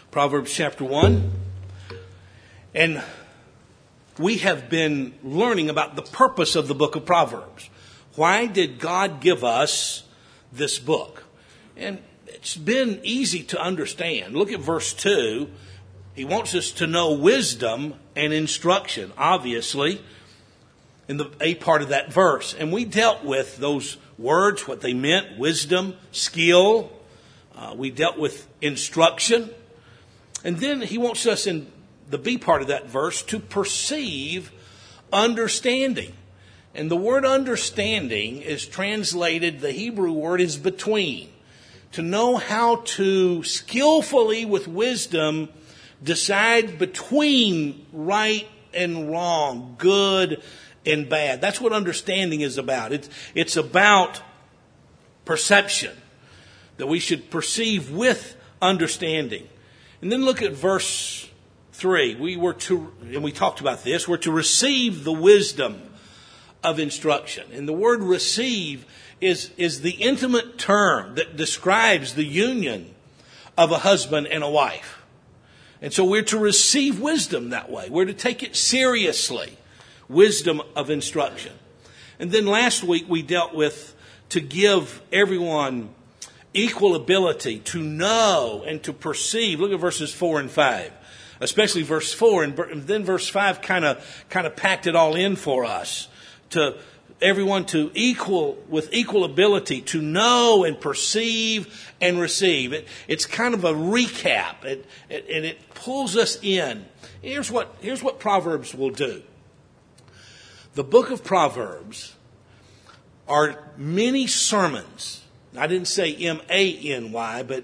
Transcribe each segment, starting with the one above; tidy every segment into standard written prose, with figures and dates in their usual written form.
Proverbs chapter 1. And we have been learning about the purpose of the book of Proverbs. Why did God give us this book? And it's been easy to understand. Look at verse 2. He wants us to know wisdom and instruction, obviously, in the A part of that verse. And we dealt with those words, what they meant, wisdom, skill. We dealt with instruction. And then he wants us in the B part of that verse to perceive understanding. And the word understanding is translated, the Hebrew word is between. To know how to skillfully with wisdom decide between right and wrong, good and bad. That's what understanding is about. It's about perception, that we should perceive with understanding. And then look at verse 3. We talked about this, we're to receive the wisdom of instruction. And the word receive is the intimate term that describes the union of a husband and a wife. And so we're to receive wisdom that way. We're to take it seriously, wisdom of instruction. And then last week we dealt with to give everyone equal ability to know and to perceive. Look at verses 4 and 5, especially verse 4. And then verse 5 kind of packed it all in for us. To everyone to with equal ability to know and perceive and receive. It's kind of a recap, and it pulls us in. Here's what Proverbs will do. The book of Proverbs are many sermons. I didn't say M-A-N-Y, but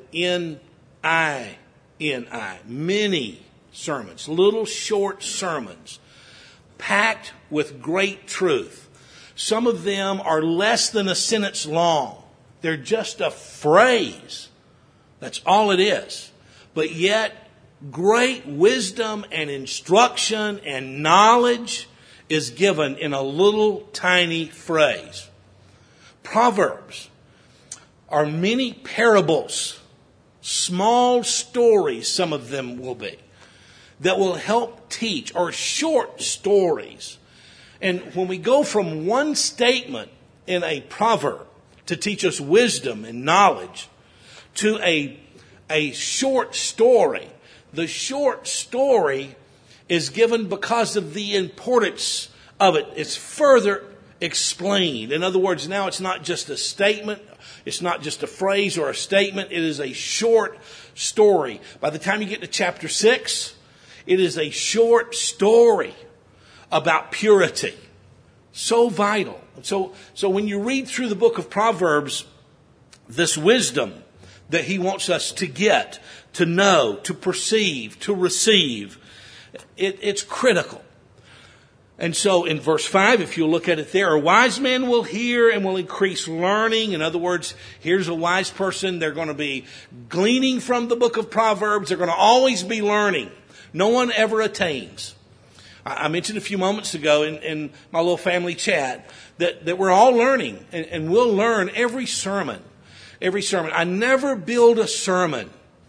N-I-N-I. Many sermons, little short sermons, packed with great truth. Some of them are less than a sentence long. They're just a phrase. That's all it is. But yet, great wisdom and instruction and knowledge is given in a little tiny phrase. Proverbs are many parables, small stories, some of them will be, that will help teach, or short stories. And when we go from one statement in a proverb to teach us wisdom and knowledge to a short story, the short story is given because of the importance of it. It's further explained. In other words, now it's not just a statement. It's not just a phrase or a statement. It is a short story. By the time you get to chapter 6, it is a short story about purity. So vital. So when you read through the book of Proverbs, this wisdom that he wants us to get, to know, to perceive, to receive, it's critical. And so in verse 5, if you look at it there, a wise man will hear and will increase learning. In other words, here's a wise person. They're going to be gleaning from the book of Proverbs. They're going to always be learning. No one ever attains. I mentioned a few moments ago in my little family chat that we're all learning, and we'll learn every sermon. Every sermon. I never build a sermon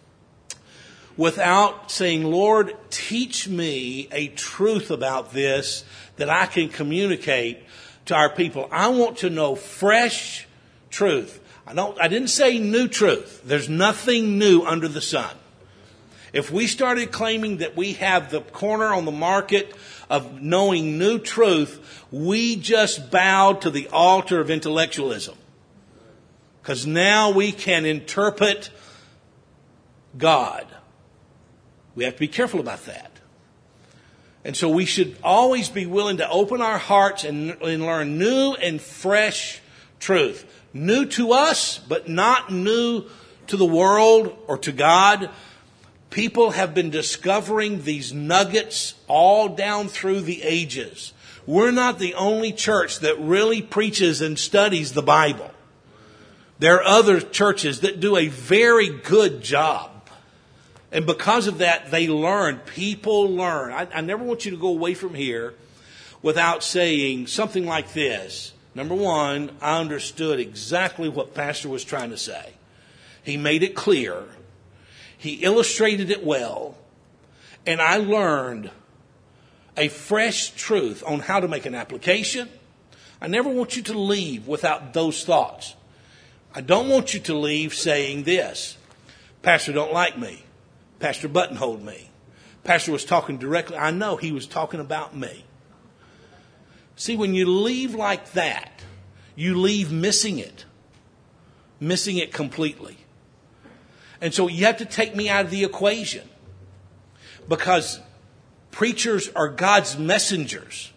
without saying, Lord, teach me a truth about this that I can communicate to our people. I want to know fresh truth. I didn't say new truth. There's nothing new under the sun. If we started claiming that we have the corner on the market of knowing new truth, we just bowed to the altar of intellectualism. Because now we can interpret God. We have to be careful about that. And so we should always be willing to open our hearts and learn new and fresh truth. New to us, but not new to the world or to God. People have been discovering these nuggets all down through the ages. We're not the only church that really preaches and studies the Bible. There are other churches that do a very good job. And because of that, they learn. People learn. I never want you to go away from here without saying something like this. Number one, I understood exactly what Pastor was trying to say. He made it clear. He illustrated it well. And I learned a fresh truth on how to make an application. I never want you to leave without those thoughts. I don't want you to leave saying this: Pastor don't like me. Pastor buttonholed me. Pastor was talking directly. I know he was talking about me. See, when you leave like that, you leave missing it completely. And so you have to take me out of the equation, because preachers are God's messengers.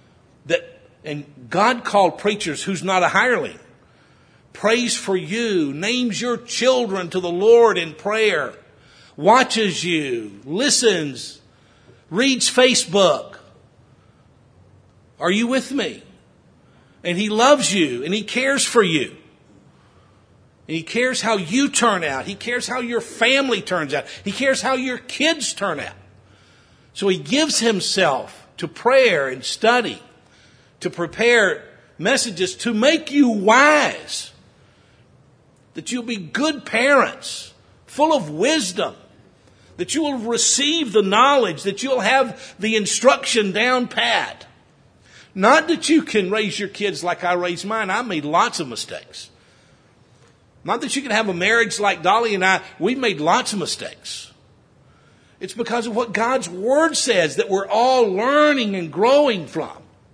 And God called preachers who's not a hireling. Prays for you, names your children to the Lord in prayer, watches you, listens, reads Facebook. Are you with me? And he loves you, and he cares for you. And he cares how you turn out. He cares how your family turns out. He cares how your kids turn out. So he gives himself to prayer and study, to prepare messages to make you wise, that you'll be good parents, full of wisdom, that you will receive the knowledge, that you'll have the instruction down pat. Not that you can raise your kids like I raised mine. I made lots of mistakes. Not that you can have a marriage like Dolly and I. We made lots of mistakes. It's because of what God's Word says that we're all learning and growing from.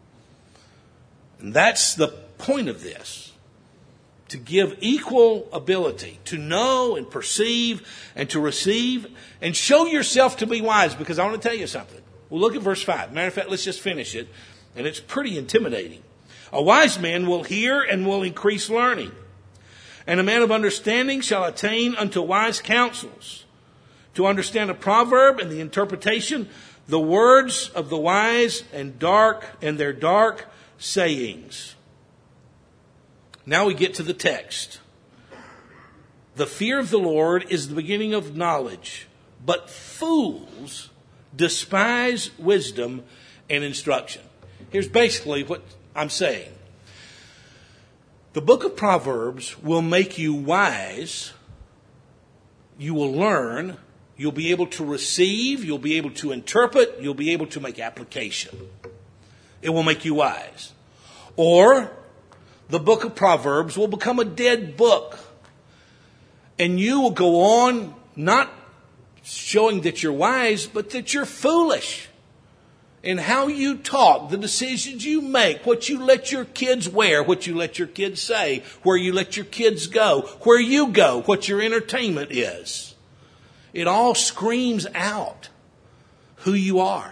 And that's the point of this. To give equal ability to know and perceive and to receive and show yourself to be wise. Because I want to tell you something. Well, look at verse 5. Matter of fact, let's just finish it. And it's pretty intimidating. A wise man will hear and will increase learning. And a man of understanding shall attain unto wise counsels. To understand a proverb and the interpretation, the words of the wise and their dark sayings. Now we get to the text. The fear of the Lord is the beginning of knowledge, but fools despise wisdom and instruction. Here's basically what I'm saying. The book of Proverbs will make you wise. You will learn. You'll be able to receive. You'll be able to interpret. You'll be able to make application. It will make you wise. Or the book of Proverbs will become a dead book. And you will go on not showing that you're wise, but that you're foolish. In how you talk, the decisions you make, what you let your kids wear, what you let your kids say, where you let your kids go, where you go, what your entertainment is. It all screams out who you are.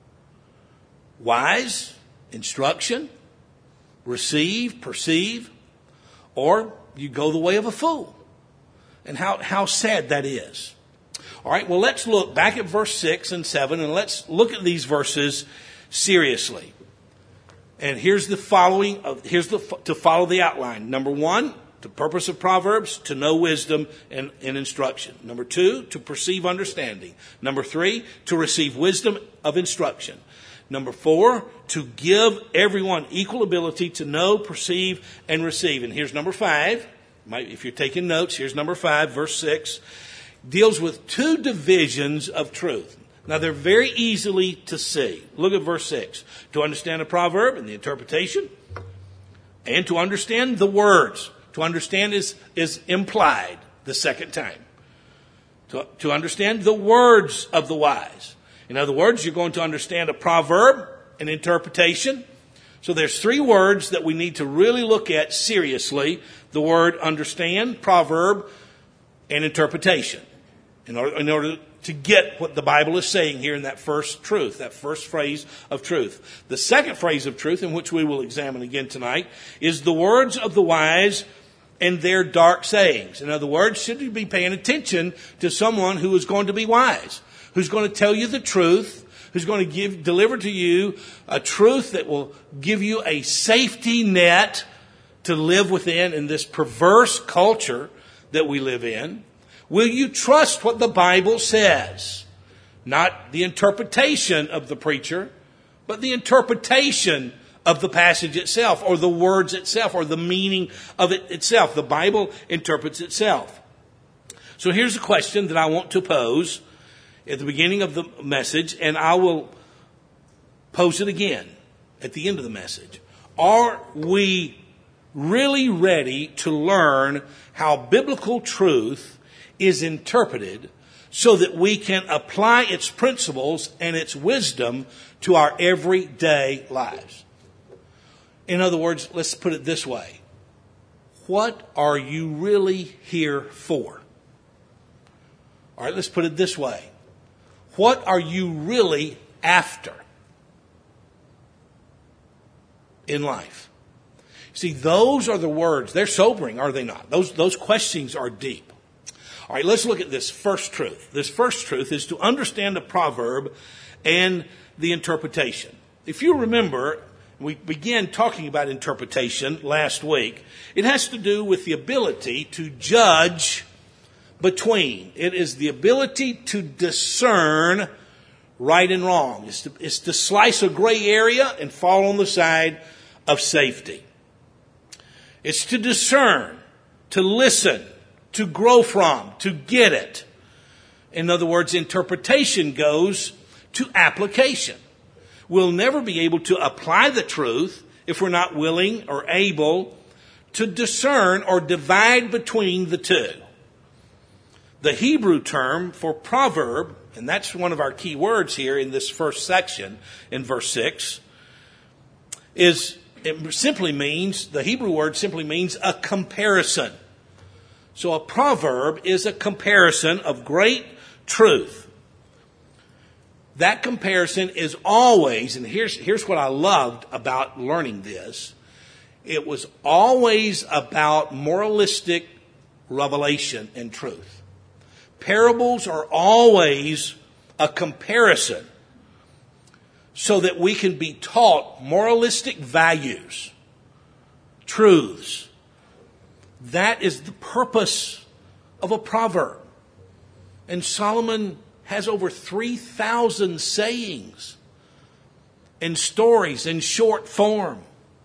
Wise, instruction, receive, perceive, or you go the way of a fool. And how sad that is. All right, well, let's look back at verse 6 and 7, and let's look at these verses seriously. And here's the following, to follow the outline. Number 1, the purpose of Proverbs, to know wisdom and instruction. Number 2, to perceive understanding. Number 3, to receive wisdom of instruction. Number 4, to give everyone equal ability to know, perceive, and receive. And here's number 5. If you're taking notes, here's number 5, verse 6. Deals with 2 divisions of truth. Now, they're very easily to see. Look at verse 6. To understand a proverb and the interpretation, and to understand the words. To understand is implied the second time. To understand the words of the wise. In other words, you're going to understand a proverb, an interpretation. So there's 3 words that we need to really look at seriously. The word understand, proverb, and interpretation. In order to get what the Bible is saying here in that first truth, that first phrase of truth. The second phrase of truth, in which we will examine again tonight, is the words of the wise and their dark sayings. In other words, should you be paying attention to someone who is going to be wise, who's going to tell you the truth, who's going to deliver to you a truth that will give you a safety net to live within in this perverse culture that we live in? Will you trust what the Bible says? Not the interpretation of the preacher, but the interpretation of the passage itself, or the words itself, or the meaning of it itself. The Bible interprets itself. So here's a question that I want to pose at the beginning of the message, and I will pose it again at the end of the message. Are we really ready to learn how biblical truth is interpreted so that we can apply its principles and its wisdom to our everyday lives? In other words, let's put it this way. What are you really here for? All right, let's put it this way. What are you really after in life? See, those are the words. They're sobering, are they not? Those questions are deep. All right, let's look at this first truth. This first truth is to understand the proverb and the interpretation. If you remember, we began talking about interpretation last week. It has to do with the ability to judge between. It is the ability to discern right and wrong. It's to slice a gray area and fall on the side of safety. It's to discern, to listen, to grow from, to get it. In other words, interpretation goes to application. We'll never be able to apply the truth if we're not willing or able to discern or divide between the two. The Hebrew term for proverb, and that's one of our key words here in this first section in verse 6, the Hebrew word simply means a comparison. So a proverb is a comparison of great truth. That comparison is always, and here's what I loved about learning this, it was always about moralistic revelation and truth. Parables are always a comparison so that we can be taught moralistic values, truths. That is the purpose of a proverb. And Solomon has over 3,000 sayings and stories in short form.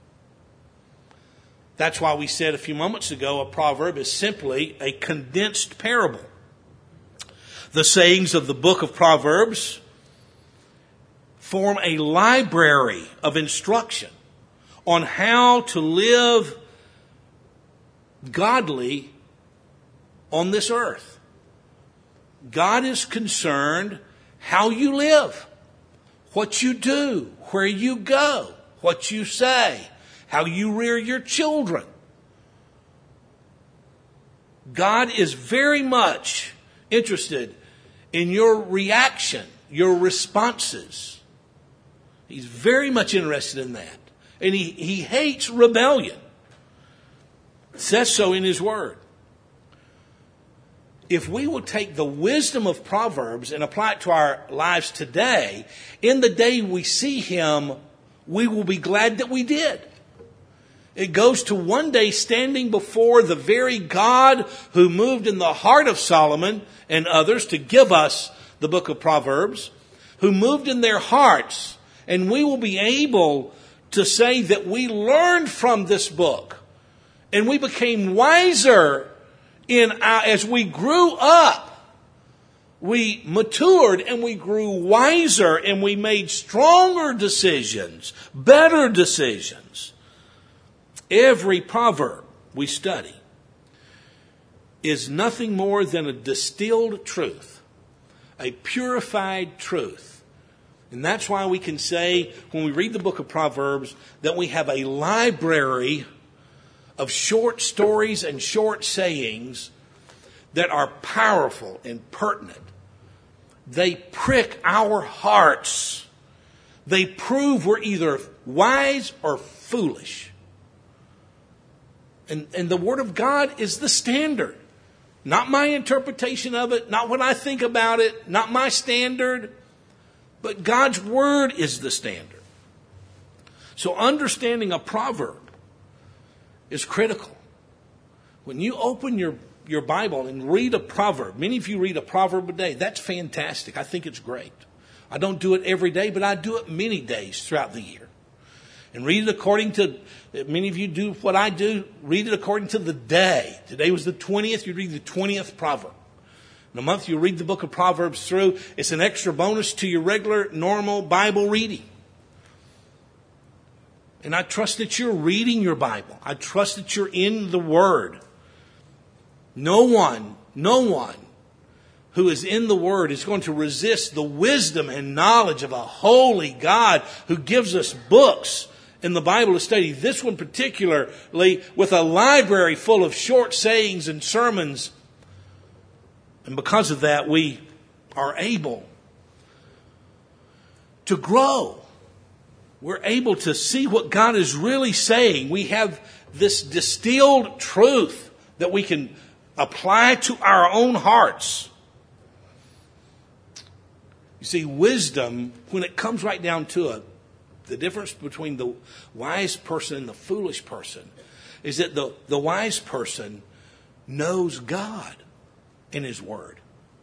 That's why we said a few moments ago a proverb is simply a condensed parable. The sayings of the book of Proverbs form a library of instruction on how to live godly on this earth. God is concerned how you live, what you do, where you go, what you say, how you rear your children. God is very much interested in your reaction, your responses. He's very much interested in that. And he hates rebellion. It says so in his word. If we will take the wisdom of Proverbs and apply it to our lives today, in the day we see him, we will be glad that we did. It goes to one day standing before the very God who moved in the heart of Solomon and others to give us the book of Proverbs, who moved in their hearts, and we will be able to say that we learned from this book and we became wiser as we grew up. We matured and we grew wiser and we made stronger decisions, better decisions. Every proverb we study is nothing more than a distilled truth, a purified truth. And that's why we can say, when we read the book of Proverbs, that we have a library of short stories and short sayings that are powerful and pertinent. They prick our hearts. They prove we're either wise or foolish. And the Word of God is the standard. Not my interpretation of it, not what I think about it, not my standard, but God's Word is the standard. So understanding a proverb is critical. When you open your Bible and read a proverb, many of you read a proverb a day. That's fantastic. I think it's great. I don't do it every day, but I do it many days throughout the year. And read it according to, many of you do what I do, read it according to the day. Today was the 20th, you read the 20th proverb. In a month, you'll read the book of Proverbs through. It's an extra bonus to your regular, normal Bible reading. And I trust that you're reading your Bible. I trust that you're in the Word. No one who is in the Word is going to resist the wisdom and knowledge of a holy God who gives us books in the Bible to study. This one particularly with a library full of short sayings and sermons. And because of that, we are able to grow. We're able to see what God is really saying. We have this distilled truth that we can apply to our own hearts. You see, wisdom, when it comes right down to it, the difference between the wise person and the foolish person is that the wise person knows God in His Word.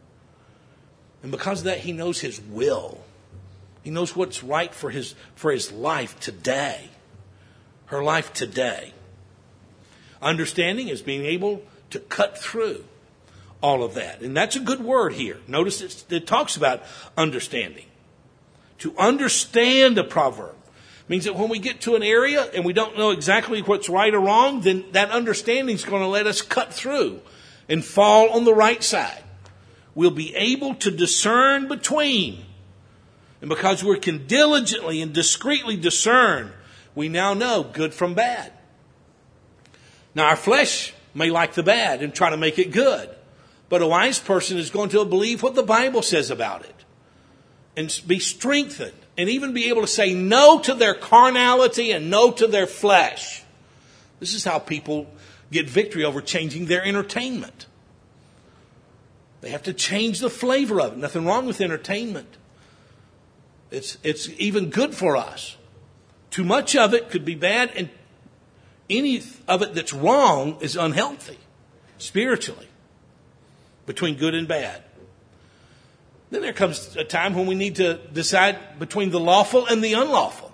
And because of that, he knows His will. He knows what's right for his life today. Her life today. Understanding is being able to cut through all of that. And that's a good word here. Notice it talks about understanding. To understand a proverb means that when we get to an area and we don't know exactly what's right or wrong, then that understanding is going to let us cut through and fall on the right side. We'll be able to discern between. And because we can diligently and discreetly discern, we now know good from bad. Now, our flesh may like the bad and try to make it good. But a wise person is going to believe what the Bible says about it. And be strengthened. And even be able to say no to their carnality and no to their flesh. This is how people get victory over changing their entertainment. They have to change the flavor of it. Nothing wrong with entertainment. It's even good for us. Too much of it could be bad, and any of it that's wrong is unhealthy spiritually, between good and bad. Then there comes a time when we need to decide between the lawful and the unlawful.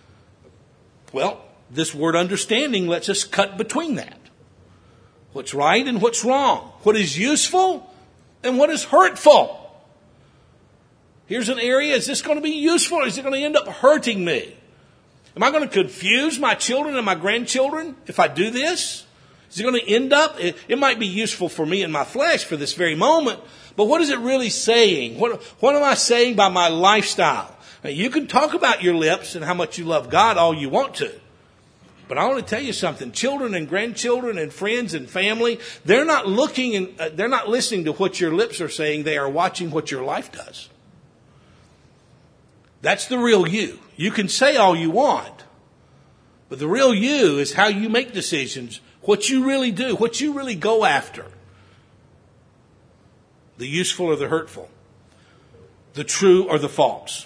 Well, this word understanding lets us cut between that. What's right and what's wrong. What is useful and what is hurtful. Here's an area. Is this going to be useful or is it going to end up hurting me? Am I going to confuse my children and my grandchildren if I do this? Is it going to end up? It might be useful for me and my flesh for this very moment, but what is it really saying? What am I saying by my lifestyle? Now, you can talk about your lips and how much you love God all you want to. But I want to tell you something. Children and grandchildren and friends and family, they're not looking and they're not listening to what your lips are saying. They are watching what your life does. That's the real you. You can say all you want, but the real you is how you make decisions, what you really do, what you really go after. The useful or the hurtful, the true or the false.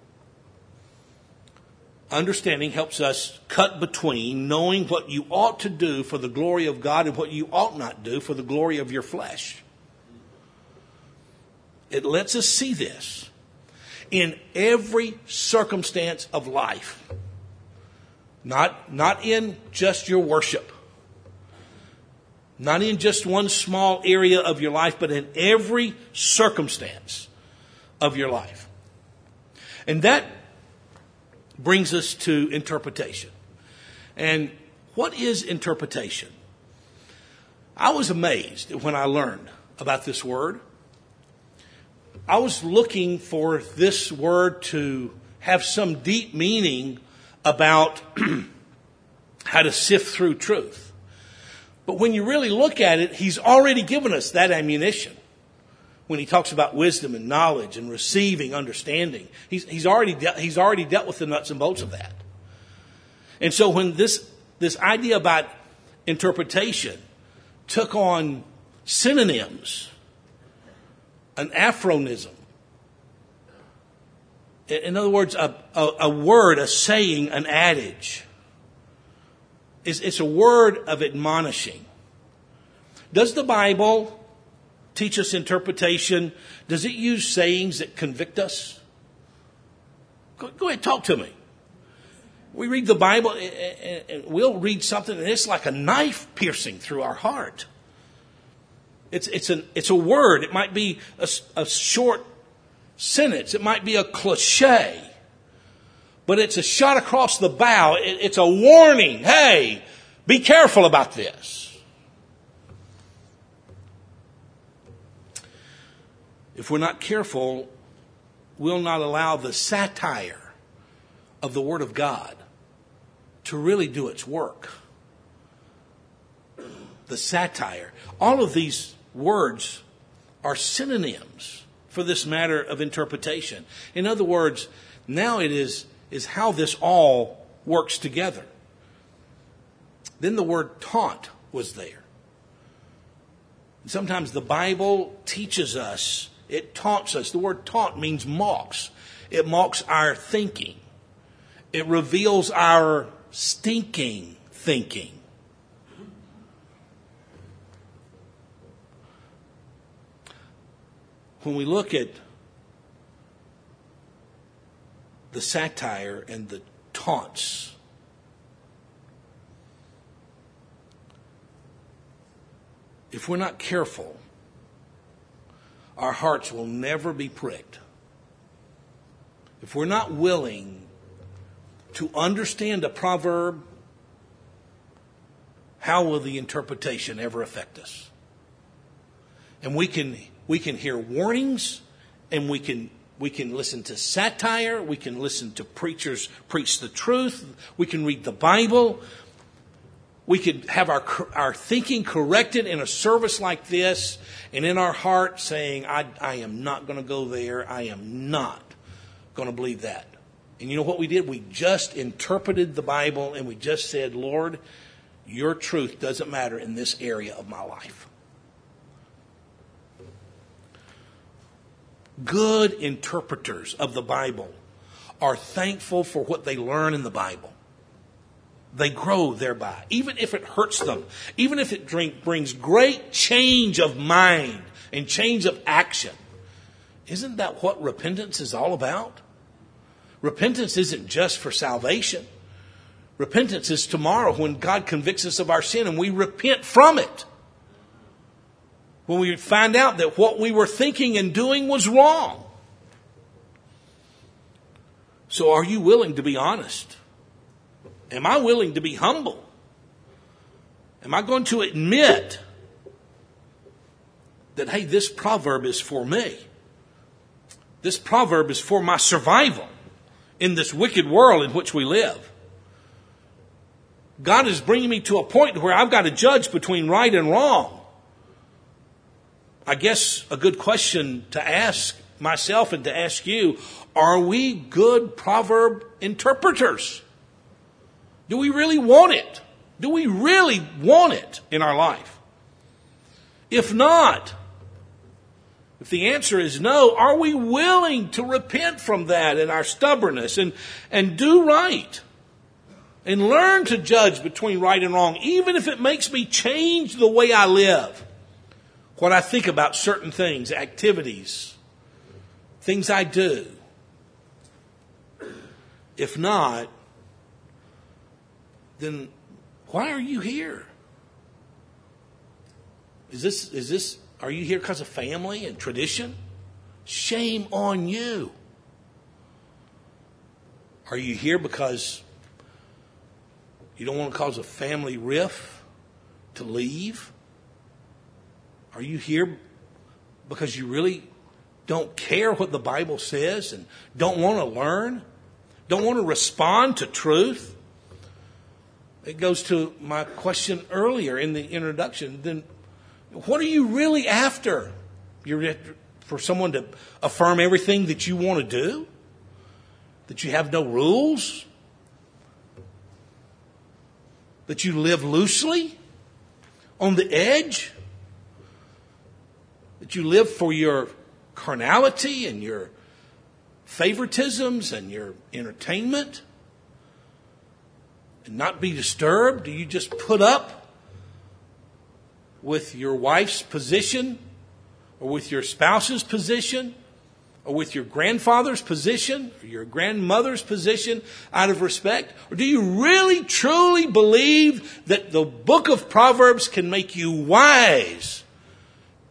Understanding helps us cut between knowing what you ought to do for the glory of God and what you ought not do for the glory of your flesh. It lets us see this in every circumstance of life. Not in just your worship. Not in just one small area of your life, but in every circumstance of your life. And that brings us to interpretation. And what is interpretation? I was amazed when I learned about this word. I was looking for this word to have some deep meaning about how to sift through truth. But when you really look at it, he's already given us that ammunition. When he talks about wisdom and knowledge and receiving understanding, he's already dealt with the nuts and bolts of that. And so when this idea about interpretation took on synonyms, an aphorism, in other words, a word, a saying, an adage, it's a word of admonishing. Does the Bible teach us interpretation? Does it use sayings that convict us? Go ahead, talk to me. We read the Bible and we'll read something and it's like a knife piercing through our heart. It's a word. It might be a short sentence. It might be a cliche. But it's a shot across the bow. It's a warning. Hey, be careful about this. If we're not careful, we'll not allow the satire of the Word of God to really do its work. The satire. All of these words are synonyms for this matter of interpretation. In other words, now it is how this all works together. Then the word taunt was there. Sometimes the Bible teaches us, it taunts us. The word taunt means mocks. It mocks our thinking. It reveals our stinking thinking. When we look at the satire and the taunts, if we're not careful, our hearts will never be pricked. If we're not willing to understand a proverb, how will the interpretation ever affect us? And we can hear warnings, and we can listen to satire. We can listen to preachers preach the truth. We can read the Bible. We could have our thinking corrected in a service like this, and in our heart saying, I am not going to go there. I am not going to believe that. And you know what we did? We just interpreted the Bible, and we just said, Lord, your truth doesn't matter in this area of my life. Good interpreters of the Bible are thankful for what they learn in the Bible. They grow thereby, even if it hurts them, even if it brings great change of mind and change of action. Isn't that what repentance is all about? Repentance isn't just for salvation. Repentance is tomorrow when God convicts us of our sin and we repent from it. When we find out that what we were thinking and doing was wrong. So are you willing to be honest? Am I willing to be humble? Am I going to admit that, hey, this proverb is for me? This proverb is for my survival in this wicked world in which we live. God is bringing me to a point where I've got to judge between right and wrong. I guess a good question to ask myself and to ask you, are we good proverb interpreters? Do we really want it? Do we really want it in our life? If not, if the answer is no, are we willing to repent from that and our stubbornness and do right? And learn to judge between right and wrong, even if it makes me change the way I live. What I think about certain things, activities, things I do. If not, then why are you here? Are you here because of family and tradition? Shame on you. Are you here because you don't want to cause a family rift to leave? Are you here because you really don't care what the Bible says and don't want to learn? Don't want to respond to truth? It goes to my question earlier in the introduction. Then what are you really after? You're for someone to affirm everything that you want to do? That you have no rules? That you live loosely? On the edge? That you live for your carnality and your favoritisms and your entertainment and not be disturbed? Do you just put up with your wife's position or with your spouse's position or with your grandfather's position or your grandmother's position out of respect? Or do you really truly believe that the book of Proverbs can make you wise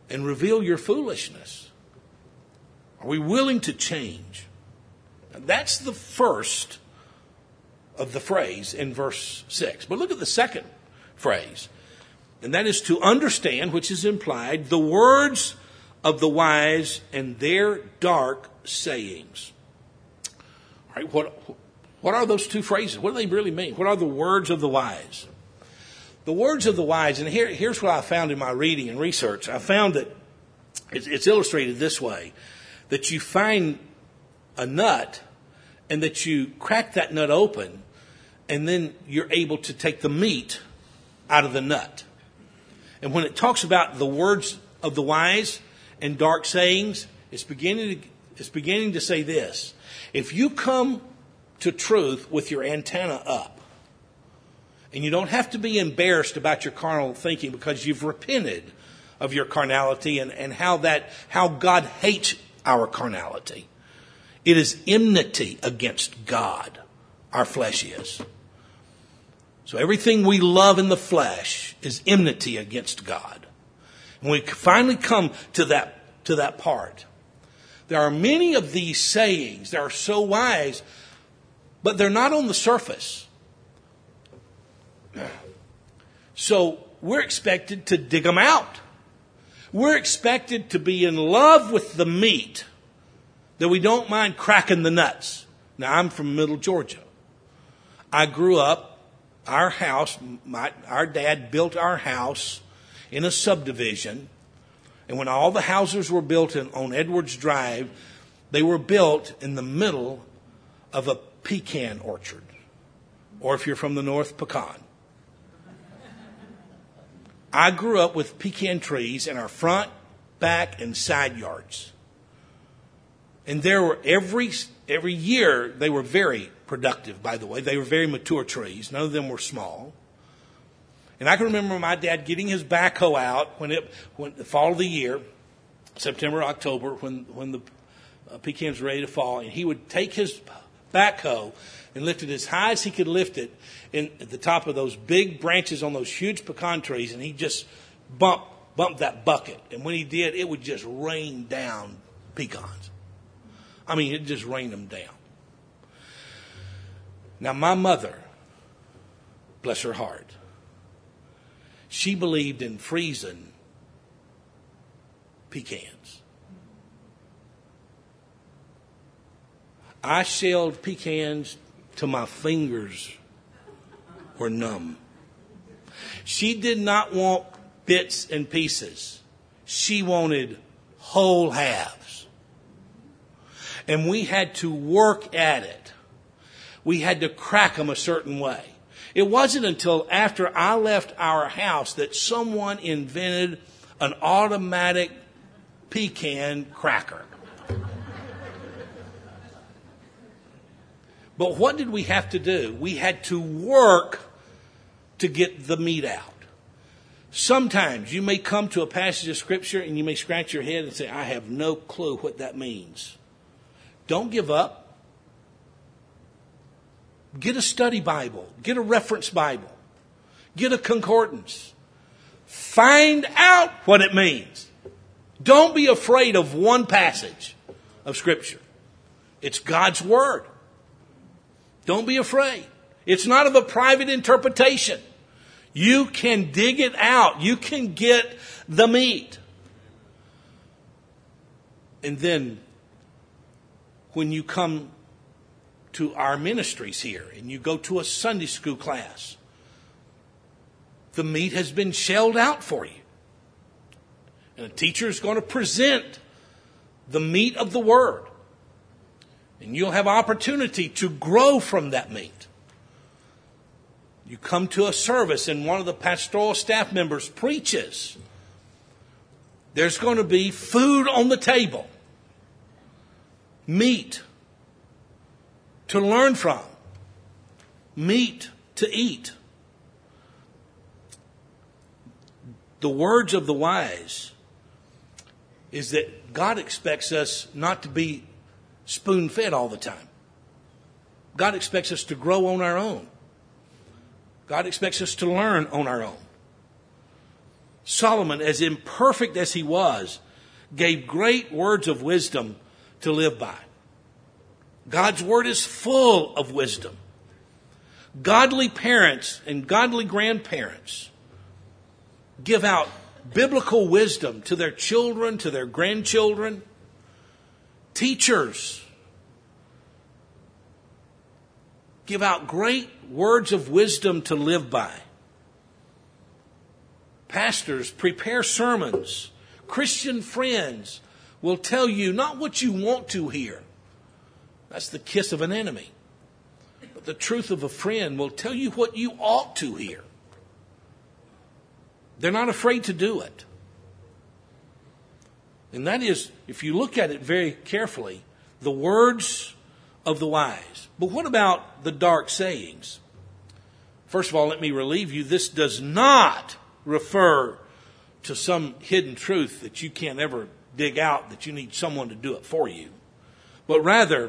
and reveal your foolishness? Are we willing to change? Now, that's the first of the phrase in verse 6. But look at the second phrase. And that is to understand, which is implied, the words of the wise and their dark sayings. All right, what are those two phrases? What do they really mean? What are the words of the wise? The words of the wise, and here's what I found in my reading and research. I found that it's illustrated this way, that you find a nut and that you crack that nut open, and then you're able to take the meat out of the nut. And when it talks about the words of the wise and dark sayings, it's beginning to say this. If you come to truth with your antenna up, and you don't have to be embarrassed about your carnal thinking because you've repented of your carnality and how God hates our carnality. It is enmity against God, our flesh is. So everything we love in the flesh is enmity against God. And we finally come to that part. There are many of these sayings that are so wise, but they're not on the surface. So we're expected to dig them out. We're expected to be in love with the meat, that we don't mind cracking the nuts. Now, I'm from Middle Georgia. I grew up, our house, our dad built our house in a subdivision. And when all the houses were built on Edwards Drive, they were built in the middle of a pecan orchard. Or if you're from the north, pecan. I grew up with pecan trees in our front, back, and side yards. And there were every year, they were very productive, by the way. They were very mature trees. None of them were small. And I can remember my dad getting his backhoe out when the fall of the year, September, October, when the pecans were ready to fall. And he would take his backhoe and lift it as high as he could lift it at the top of those big branches on those huge pecan trees. And he'd just bump that bucket. And when he did, it would just rain down pecans. I mean, it just rained them down. Now, my mother, bless her heart, she believed in freezing pecans. I shelled pecans till my fingers were numb. She did not want bits and pieces. She wanted whole halves. And we had to work at it. We had to crack them a certain way. It wasn't until after I left our house that someone invented an automatic pecan cracker. But what did we have to do? We had to work to get the meat out. Sometimes you may come to a passage of Scripture and you may scratch your head and say, I have no clue what that means. Don't give up. Get a study Bible. Get a reference Bible. Get a concordance. Find out what it means. Don't be afraid of one passage of Scripture. It's God's Word. Don't be afraid. It's not of a private interpretation. You can dig it out. You can get the meat. And then when you come to our ministries here and you go to a Sunday school class, the meat has been shelled out for you. And a teacher is going to present the meat of the Word. And you'll have opportunity to grow from that meat. You come to a service and one of the pastoral staff members preaches. There's going to be food on the table. Meat to learn from. Meat to eat. The words of the wise is that God expects us not to be spoon-fed all the time. God expects us to grow on our own. God expects us to learn on our own. Solomon, as imperfect as he was, gave great words of wisdom to live by. God's word is full of wisdom. Godly parents and godly grandparents give out biblical wisdom to their children, to their grandchildren. Teachers give out great words of wisdom to live by. Pastors prepare sermons. Christian friends will tell you not what you want to hear. That's the kiss of an enemy. But the truth of a friend will tell you what you ought to hear. They're not afraid to do it. And that is, if you look at it very carefully, the words of the wise. But what about the dark sayings? First of all, let me relieve you. This does not refer to some hidden truth that you can't ever dig out, that you need someone to do it for you. But rather,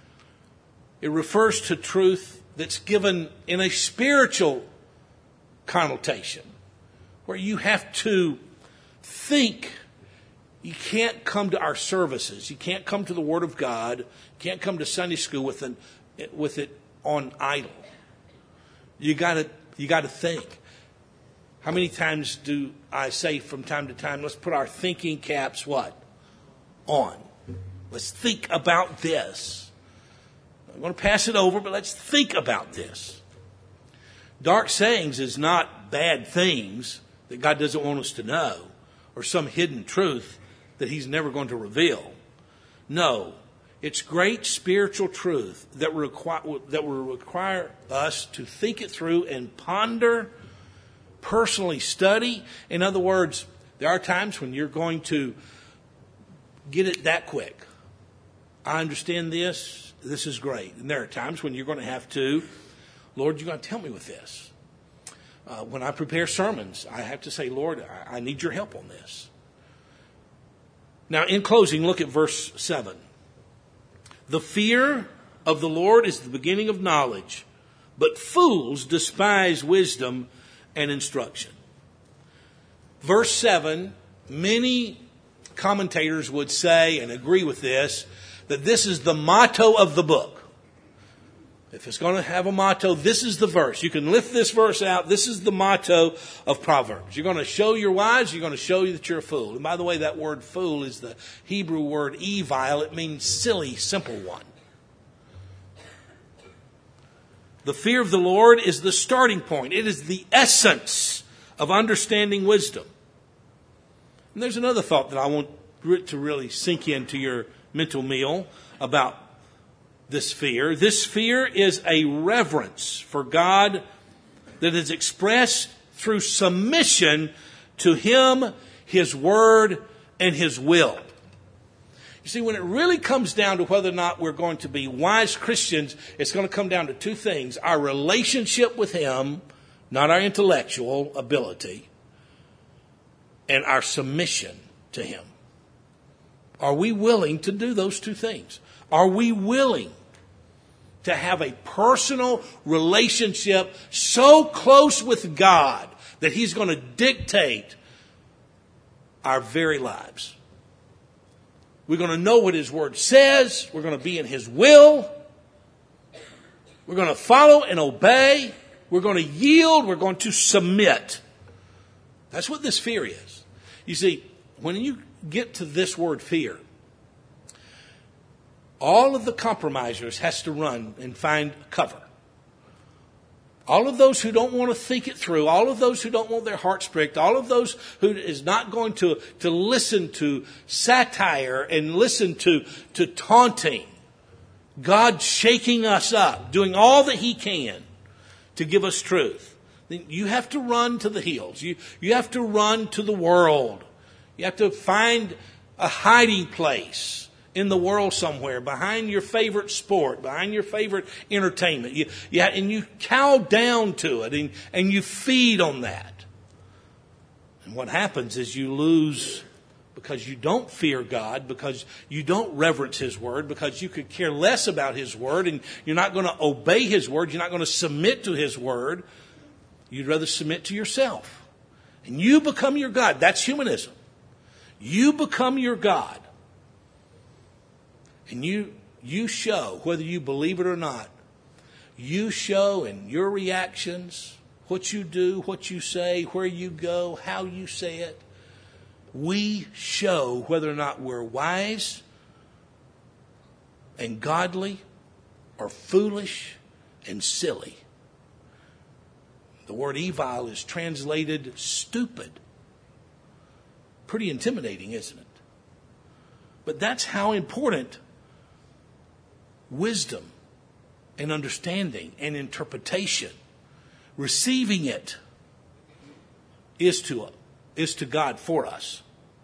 it refers to truth that's given in a spiritual connotation, where you have to think. You can't come to our services. You can't come to the Word of God. You can't come to Sunday school with it on idle. You got to think. How many times do I say from time to time, let's put our thinking caps what? On. Let's think about this. I'm going to pass it over, but let's think about this. Dark sayings is not bad things that God doesn't want us to know, or some hidden truth that He's never going to reveal. No, it's great spiritual truth that will require us to think it through and ponder, personally study. In other words, there are times when you're going to get it that quick. I understand this. This is great. And there are times when you're going to have to, Lord, you're going to tell me with this. When I prepare sermons, I have to say, Lord, I need your help on this. Now, in closing, look at verse 7. The fear of the Lord is the beginning of knowledge, but fools despise wisdom and instruction. Verse 7, many commentators would say, and agree with this, that this is the motto of the book. If it's going to have a motto, this is the verse. You can lift this verse out. This is the motto of Proverbs. You're going to show you're wise. You're going to show you that you're a fool. And by the way, that word fool is the Hebrew word evil. It means silly, simple one. The fear of the Lord is the starting point. It is the essence of understanding wisdom. And there's another thought that I want to really sink into your mental meal about this fear. This fear is a reverence for God that is expressed through submission to Him, His Word, and His will. You see, when it really comes down to whether or not we're going to be wise Christians, it's going to come down to two things. Our relationship with Him, not our intellectual ability, and our submission to Him. Are we willing to do those two things? Are we willing to have a personal relationship so close with God that He's going to dictate our very lives? We're going to know what His Word says. We're going to be in His will. We're going to follow and obey. We're going to yield. We're going to submit. That's what this fear is. You see, when you get to this word fear, all of the compromisers has to run and find cover. All of those who don't want to think it through, all of those who don't want their hearts pricked, all of those who is not going to listen to satire and listen to taunting, God shaking us up, doing all that He can to give us truth. Then you have to run to the hills. You have to run to the world. You have to find a hiding place in the world somewhere, behind your favorite sport, behind your favorite entertainment. And you cow down to it and you feed on that. And what happens is you lose because you don't fear God, because you don't reverence His Word, because you could care less about His Word, and you're not going to obey His Word, you're not going to submit to His Word. You'd rather submit to yourself. and you become your God. That's humanism. You become your God. And you show, whether you believe it or not, you show in your reactions, what you do, what you say, where you go, how you say it. We show whether or not we're wise and godly or foolish and silly. The word evil is translated stupid. Pretty intimidating, isn't it? But that's how important wisdom and understanding and interpretation, receiving it, is to God for us.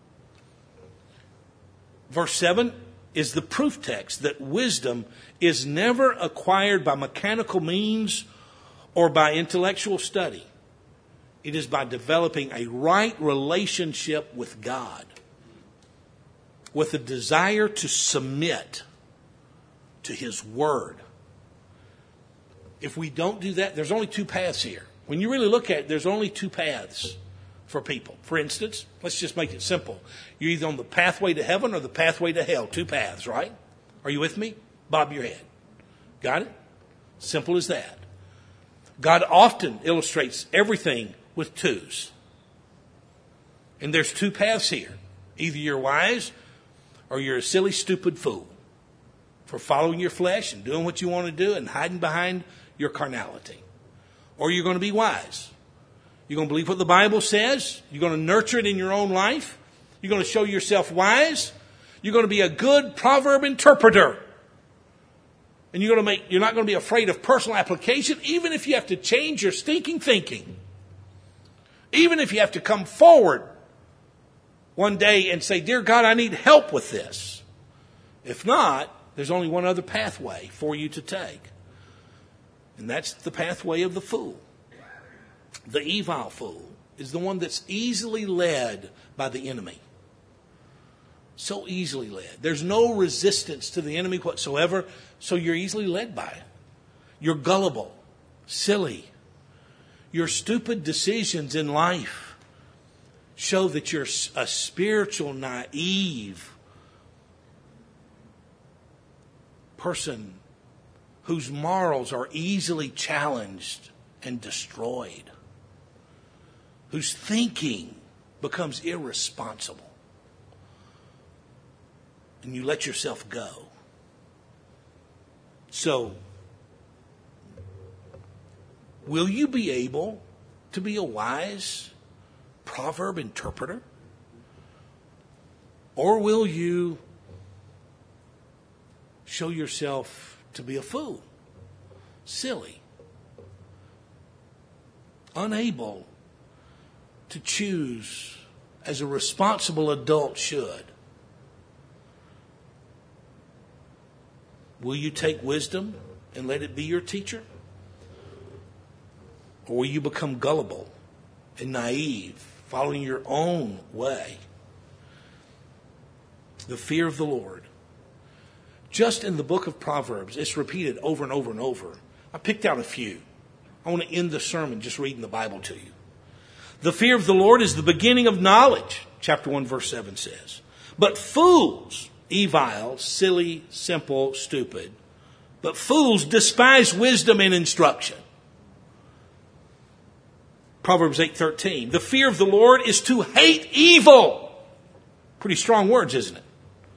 Verse 7 is the proof text that wisdom is never acquired by mechanical means or by intellectual study. It is by developing a right relationship with God, with a desire to submit to His Word. If we don't do that, there's only two paths here. When you really look at it, there's only two paths for people. For instance, let's just make it simple. You're either on the pathway to heaven or the pathway to hell. Two paths, right? Are you with me? Bob your head. Got it? Simple as that. God often illustrates everything with twos. And there's two paths here. Either you're wise or you're a silly, stupid fool for following your flesh and doing what you want to do and hiding behind your carnality. Or you're going to be wise. You're going to believe what the Bible says. You're going to nurture it in your own life. You're going to show yourself wise. You're going to be a good proverb interpreter. And you're not going to be afraid of personal application, even if you have to change your stinking thinking. Even if you have to come forward one day and say, "Dear God, I need help with this." If not, there's only one other pathway for you to take. And that's the pathway of the fool. The evil fool is the one that's easily led by the enemy. So easily led. There's no resistance to the enemy whatsoever, so you're easily led by it. You're gullible, silly. Your stupid decisions in life show that you're a spiritual, naive person whose morals are easily challenged and destroyed, whose thinking becomes irresponsible, and you let yourself go. So, will you be able to be a wise proverb interpreter? Or will you show yourself to be a fool, silly, unable to choose as a responsible adult should? Will you take wisdom and let it be your teacher? Or will you become gullible and naive, following your own way? The fear of the Lord. Just in the book of Proverbs, it's repeated over and over and over. I picked out a few. I want to end the sermon just reading the Bible to you. The fear of the Lord is the beginning of knowledge, chapter 1, verse 7 says. But fools, evil, silly, simple, stupid, but fools despise wisdom and instruction. Proverbs 8:13. The fear of the Lord is to hate evil. Pretty strong words, isn't it?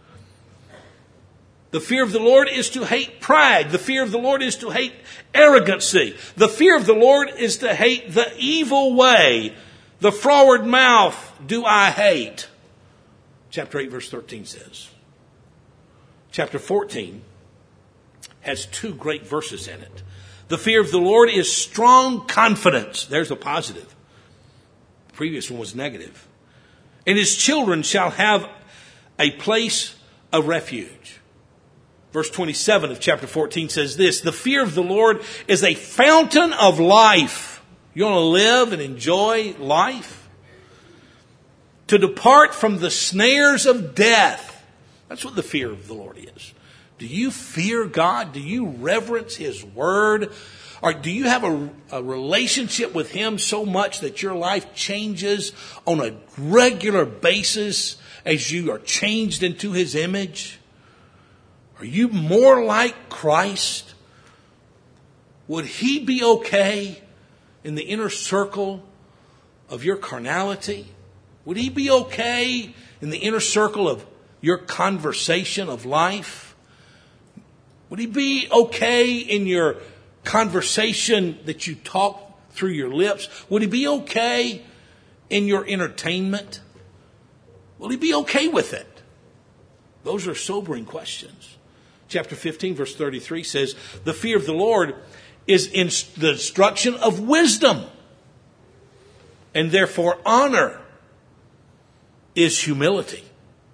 The fear of the Lord is to hate pride. The fear of the Lord is to hate arrogancy. The fear of the Lord is to hate the evil way. The froward mouth do I hate. Chapter 8, verse 13 says. Chapter 14 has two great verses in it. The fear of the Lord is strong confidence. There's a positive. The previous one was negative. And his children shall have a place of refuge. Verse 27 of chapter 14 says this. The fear of the Lord is a fountain of life. You want to live and enjoy life? To depart from the snares of death. That's what the fear of the Lord is. Do you fear God? Do you reverence His Word? Or do you have a relationship with Him so much that your life changes on a regular basis as you are changed into His image? Are you more like Christ? Would He be okay in the inner circle of your carnality? Would He be okay in the inner circle of your conversation of life? Would He be okay in your conversation that you talk through your lips? Would He be okay in your entertainment? Will He be okay with it? Those are sobering questions. Chapter 15, verse 33 says, the fear of the Lord is in the instruction of wisdom, and therefore honor is humility.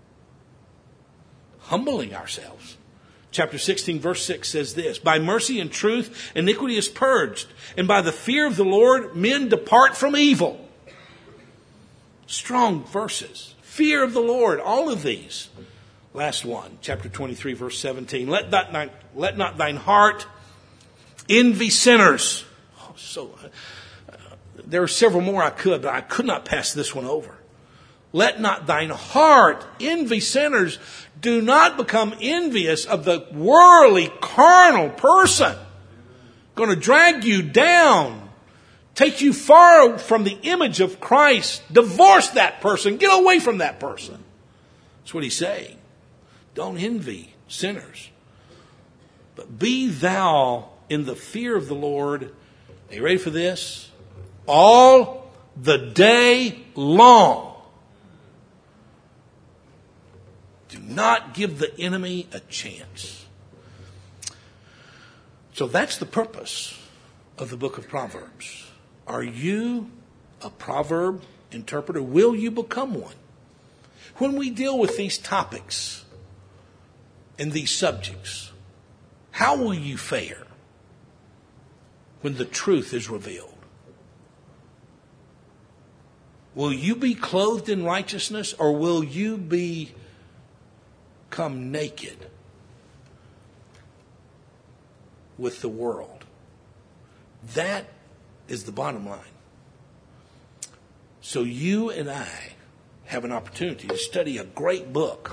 Humbling ourselves. Chapter 16, verse 6 says this, by mercy and truth, iniquity is purged, and by the fear of the Lord, men depart from evil. Strong verses. Fear of the Lord, all of these. Last one, chapter 23, verse 17. Let not thine heart envy sinners. There are several more but I could not pass this one over. Let not thine heart envy sinners. Do not become envious of the worldly, carnal person. Going to drag you down. Take you far from the image of Christ. Divorce that person. Get away from that person. That's what he's saying. Don't envy sinners. But be thou in the fear of the Lord. Are you ready for this? All the day long. Do not give the enemy a chance. So that's the purpose of the book of Proverbs. Are you a proverb interpreter? Will you become one? When we deal with these topics and these subjects, how will you fare when the truth is revealed? Will you be clothed in righteousness, or will you become naked with the world? That is the bottom line. So you and I have an opportunity to study a great book.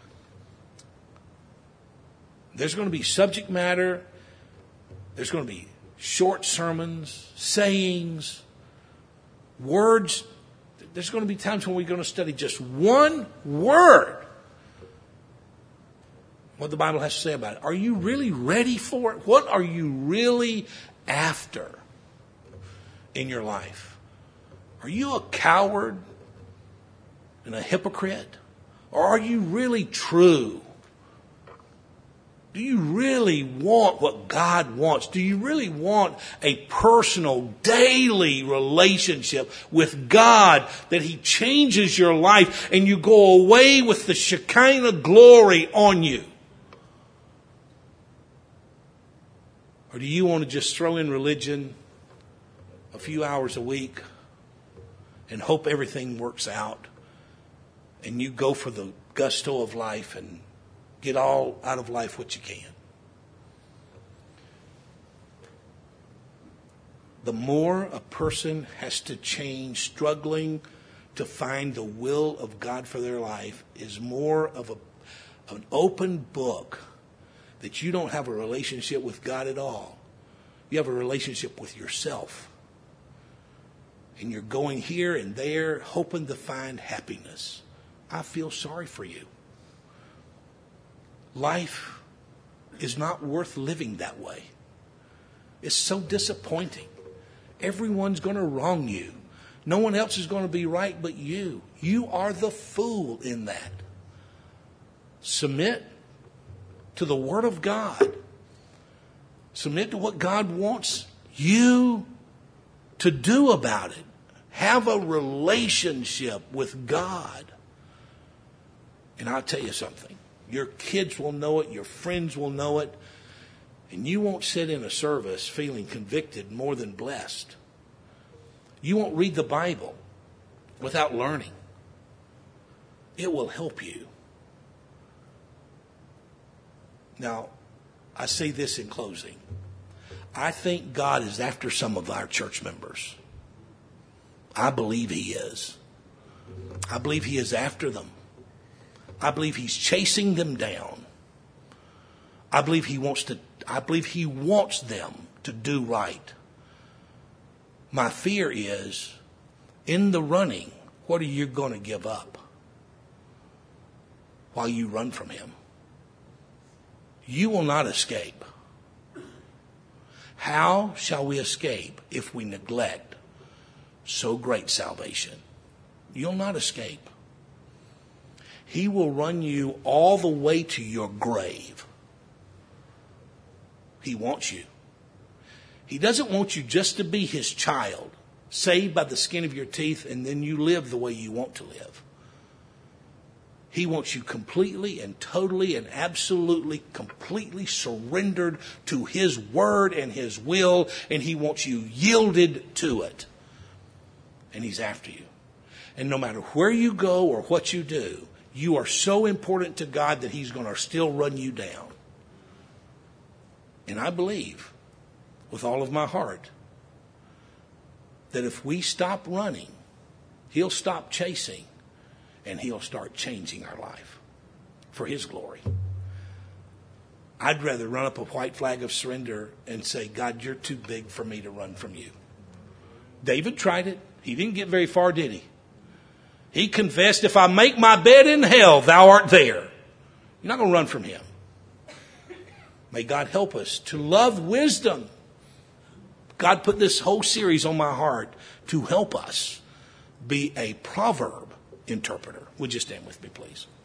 There's going to be subject matter. There's going to be short sermons, sayings, words. There's going to be times when we're going to study just one word. What the Bible has to say about it. Are you really ready for it? What are you really after in your life? Are you a coward and a hypocrite? Or are you really true? Do you really want what God wants? Do you really want a personal, daily relationship with God that He changes your life and you go away with the Shekinah glory on you? Or do you want to just throw in religion a few hours a week and hope everything works out and you go for the gusto of life and get all out of life what you can? The more a person has to change, struggling to find the will of God for their life, is more of an open book that you don't have a relationship with God at all. You have a relationship with yourself. And you're going here and there hoping to find happiness. I feel sorry for you. Life is not worth living that way. It's so disappointing. Everyone's going to wrong you. No one else is going to be right but you. You are the fool in that. Submit to the Word of God. Submit to what God wants you to do about it. Have a relationship with God. And I'll tell you something. Your kids will know it. Your friends will know it. And you won't sit in a service feeling convicted more than blessed. You won't read the Bible without learning. It will help you. Now, I say this in closing. I think God is after some of our church members. I believe he is. I believe he is after them. I believe he's chasing them down. I believe he wants them to do right. My fear is, in the running, what are you going to give up while you run from him? You will not escape. How shall we escape if we neglect so great salvation? You'll not escape. He will run you all the way to your grave. He wants you. He doesn't want you just to be his child, saved by the skin of your teeth, and then you live the way you want to live. He wants you completely and totally and absolutely, completely surrendered to his word and his will, and he wants you yielded to it. And he's after you. And no matter where you go or what you do, you are so important to God that he's going to still run you down. And I believe with all of my heart that if we stop running, he'll stop chasing and he'll start changing our life for his glory. I'd rather run up a white flag of surrender and say, God, you're too big for me to run from you. David tried it. He didn't get very far, did he? He confessed, if I make my bed in hell, thou art there. You're not going to run from him. May God help us to love wisdom. God put this whole series on my heart to help us be a proverb interpreter. Would you stand with me, please?